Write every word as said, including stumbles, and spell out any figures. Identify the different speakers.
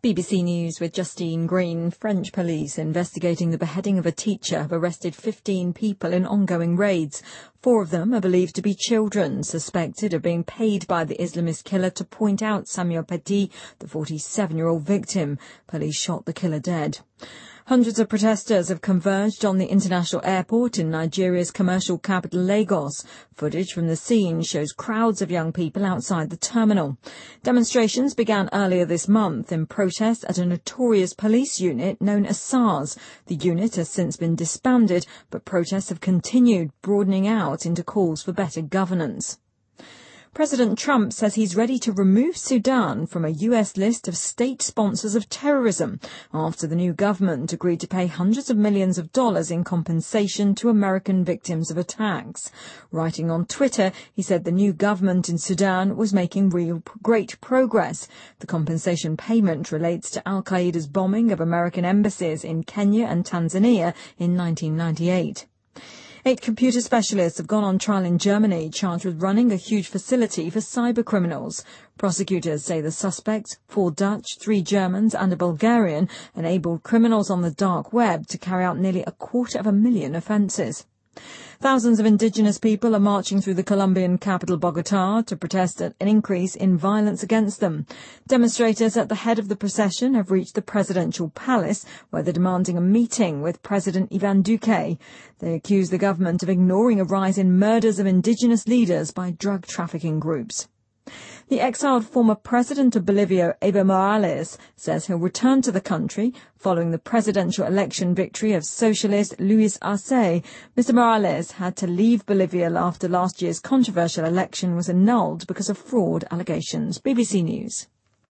Speaker 1: B B C News with Justine Green. French police investigating the beheading of a teacher have arrested fifteen people in ongoing raids. Four of them are believed to be children, suspected of being paid by the Islamist killer to point out Samuel Paty, the forty-seven-year-old victim. Police shot the killer dead. Hundreds of protesters have converged on the international airport in Nigeria's commercial capital Lagos. Footage from the scene shows crowds of young people outside the terminal. Demonstrations began earlier this month in protest at a notorious police unit known as SARS. The unit has since been disbanded, but protests have continued, broadening out into calls for better governance. President Trump says he's ready to remove Sudan from a U S list of state sponsors of terrorism after the new government agreed to pay hundreds of millions of dollars in compensation to American victims of attacks. Writing on Twitter, he said the new government in Sudan was making real great progress. The compensation payment relates to al-Qaeda's bombing of American embassies in Kenya and Tanzania in nineteen ninety-eight. Eight computer specialists have gone on trial in Germany, charged with running a huge facility for cyber criminals. Prosecutors say the suspects, four Dutch, three Germans and a Bulgarian, enabled criminals on the dark web to carry out nearly a quarter of a million offences. Thousands of indigenous people are marching through the Colombian capital Bogotá to protest an increase in violence against them. Demonstrators at the head of the procession have reached the presidential palace, where they're demanding a meeting with President Iván Duque. They accuse the government of ignoring a rise in murders of indigenous leaders by drug trafficking groups. The exiled former president of Bolivia, Evo Morales, says he'll return to the country following the presidential election victory of socialist Luis Arce. Mister Morales had to leave Bolivia after last year's controversial election was annulled because of fraud allegations. B B C News.